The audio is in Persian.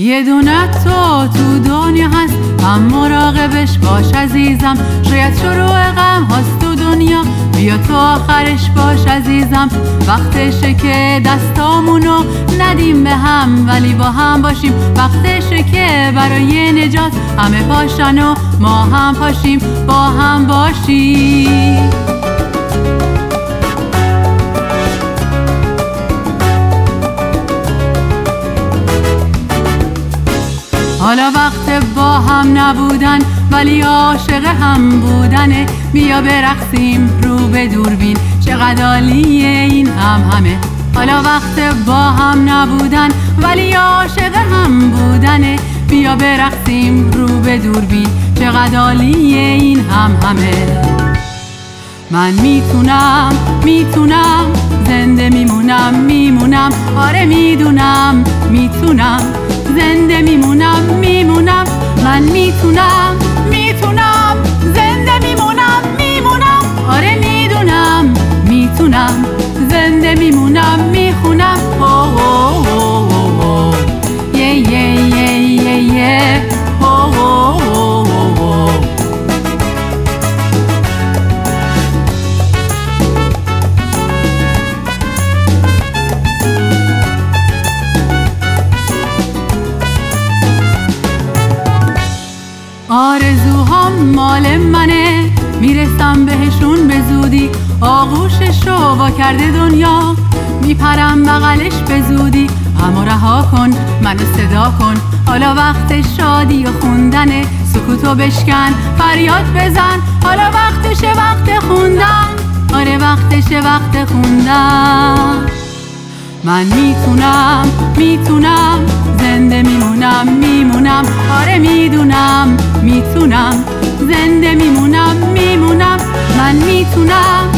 یه دونه تو دنیا هست، هم مراقبش باش عزیزم. شاید شروع غم هاست تو دنیا، بیا تو آخرش باش عزیزم. وقتشه که دستامونو ندیم به هم، ولی با هم باشیم. وقتشه که برای نجات همه پاشن و ما هم پاشیم، با هم باشیم. حالا وقت با هم نبودن ولی عاشق هم بودنه. بیا برقصیم رو به دوربین، چقدر عالیه این همه. حالا وقت با هم نبودن ولی عاشق هم بودنه. بیا برقصیم رو به دوربین، چقدر عالیه این همه. من میتونم زنده میمونم. آره میدونم میتونم زنده میمونم. من میتونم زنده میمونم. آره میتونم زنده میمونم. میخونم آرزوهام مال منه، میرسم بهشون به زودی. آغوششو وا کرده دنیا، میپرم بغلش به زودی. اما رها کن منو صدا کن، حالا وقت شادی و خوندنه. سکوتو بشکن فریاد بزن، حالا وقتشه وقت خوندن. آره وقتشه وقت خوندن. من میتونم زنده میمونم. آره میتونم زنده میمونم. من میتونم